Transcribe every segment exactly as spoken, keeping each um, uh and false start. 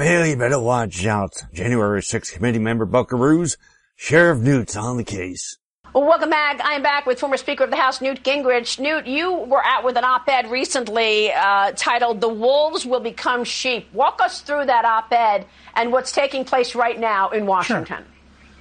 Well, you better watch out. January sixth committee member Buckaroos, Sheriff Newt's on the case. Well, welcome back. I am back with former Speaker of the House, Newt Gingrich. Newt, you were out with an op-ed recently uh, titled "The Wolves Will Become Sheep." Walk us through that op-ed and what's taking place right now in Washington. Sure.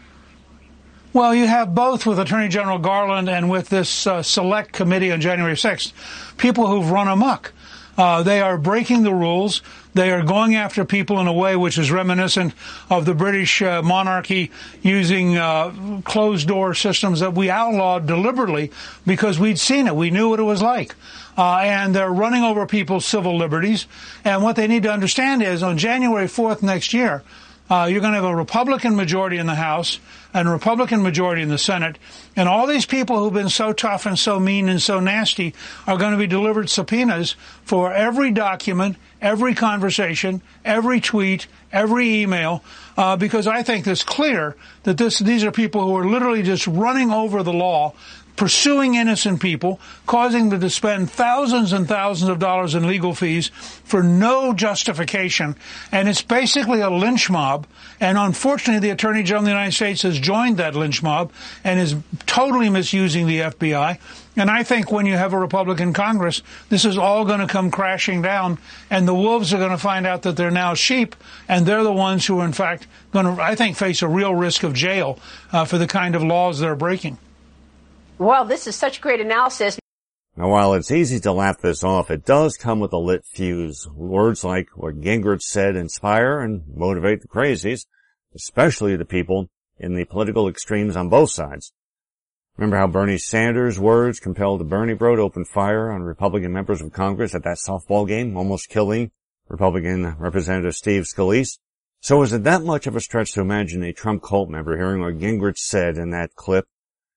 Well, you have both with Attorney General Garland and with this uh, select committee on January sixth, people who've run amok. Uh, they are breaking the rules. They are going after people in a way which is reminiscent of the British uh, monarchy using uh, closed-door systems that we outlawed deliberately because we'd seen it. We knew what it was like. Uh, and they're running over people's civil liberties. And what they need to understand is on January fourth next year, Uh, you're going to have a Republican majority in the House and a Republican majority in the Senate. And all these people who've been so tough and so mean and so nasty are going to be delivered subpoenas for every document, every conversation, every tweet, every email, uh, because I think it's clear that this, these are people who are literally just running over the law, pursuing innocent people, causing them to spend thousands and thousands of dollars in legal fees for no justification. And it's basically a lynch mob. And unfortunately, the Attorney General of the United States has joined that lynch mob and is totally misusing the F B I. And I think when you have a Republican Congress, this is all going to come crashing down, and the wolves are going to find out that they're now sheep, and they're the ones who are, in fact, going to, I think, face a real risk of jail uh, for the kind of laws they're breaking. Well, this is such great analysis. Now, while it's easy to laugh this off, it does come with a lit fuse. Words like what Gingrich said inspire and motivate the crazies, especially the people in the political extremes on both sides. Remember how Bernie Sanders' words compelled the Bernie Bro to open fire on Republican members of Congress at that softball game, almost killing Republican Representative Steve Scalise? So is it that much of a stretch to imagine a Trump cult member hearing what Gingrich said in that clip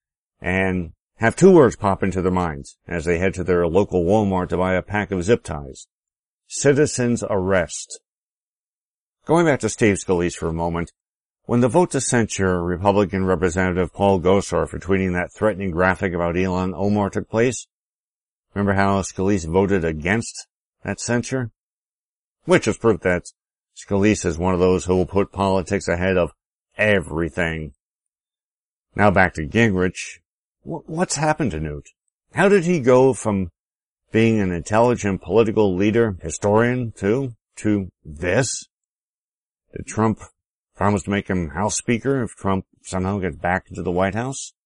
and have two words pop into their minds as they head to their local Walmart to buy a pack of zip ties? Citizens arrest. Going back to Steve Scalise for a moment, when the vote to censure Republican Representative Paul Gosar for tweeting that threatening graphic about Ilhan Omar took place, remember how Scalise voted against that censure? Which is proof that Scalise is one of those who will put politics ahead of everything. Now back to Gingrich. What's happened to Newt? How did he go from being an intelligent political leader, historian, to, to this? Did Trump promise to make him House Speaker if Trump somehow gets back into the White House?